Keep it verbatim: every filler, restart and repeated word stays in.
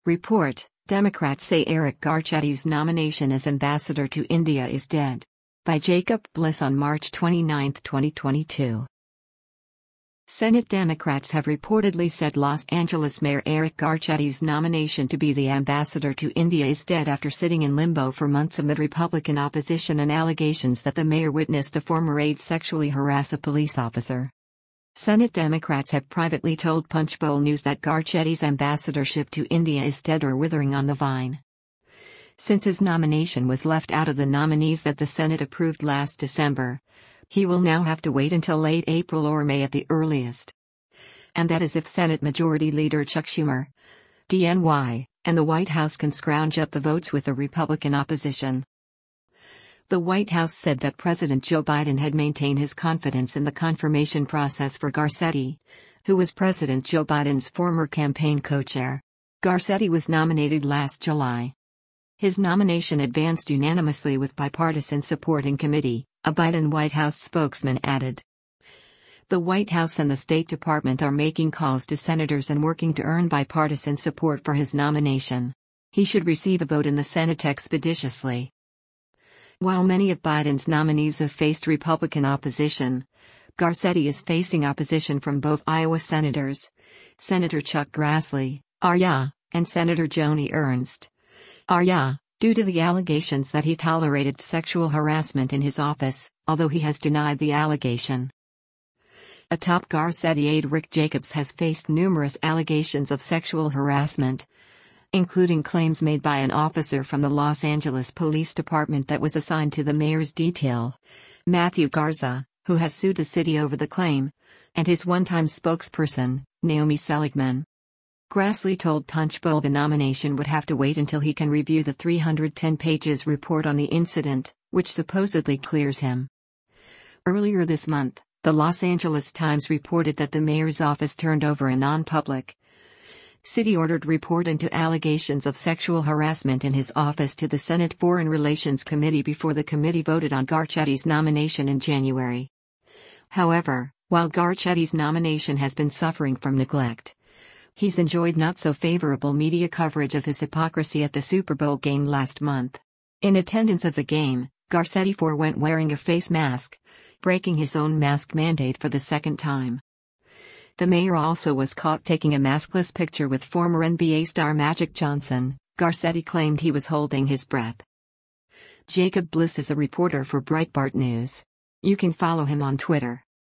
Report: Democrats say Eric Garcetti's nomination as ambassador to India is dead. By Jacob Bliss on March twenty-ninth, twenty twenty-two. Senate Democrats have reportedly said Los Angeles Mayor Eric Garcetti's nomination to be the ambassador to India is dead after sitting in limbo for months amid Republican opposition and allegations that the mayor witnessed a former aide sexually harass a police officer. Senate Democrats have privately told Punchbowl News that Garcetti's ambassadorship to India is dead or withering on the vine. Since his nomination was left out of the nominees that the Senate approved last December, he will now have to wait until late April or May at the earliest. And that is if Senate Majority Leader Chuck Schumer, D N Y, and the White House can scrounge up the votes with the Republican opposition. The White House said that President Joe Biden had maintained his confidence in the confirmation process for Garcetti, who was President Joe Biden's former campaign co-chair. Garcetti was nominated last July. His nomination advanced unanimously with bipartisan support in committee, a Biden White House spokesman added. The White House and the State Department are making calls to senators and working to earn bipartisan support for his nomination. He should receive a vote in the Senate expeditiously. While many of Biden's nominees have faced Republican opposition, Garcetti is facing opposition from both Iowa senators, Senator Chuck Grassley, R Y A, and Senator Joni Ernst, R Y A, due to the allegations that he tolerated sexual harassment in his office, although he has denied the allegation. A top Garcetti aide, Rick Jacobs, has faced numerous allegations of sexual harassment, including claims made by an officer from the Los Angeles Police Department that was assigned to the mayor's detail, Matthew Garza, who has sued the city over the claim, and his one-time spokesperson, Naomi Seligman. Grassley told Punchbowl the nomination would have to wait until he can review the three hundred ten pages report on the incident, which supposedly clears him. Earlier this month, the Los Angeles Times reported that the mayor's office turned over a non-public, city-ordered report into allegations of sexual harassment in his office to the Senate Foreign Relations Committee before the committee voted on Garcetti's nomination in January. However, while Garcetti's nomination has been suffering from neglect, he's enjoyed not-so-favorable media coverage of his hypocrisy at the Super Bowl game last month. In attendance of the game, Garcetti forewent wearing a face mask, breaking his own mask mandate for the second time. The mayor also was caught taking a maskless picture with former N B A star Magic Johnson. Garcetti claimed he was holding his breath. Jacob Bliss is a reporter for Breitbart News. You can follow him on Twitter.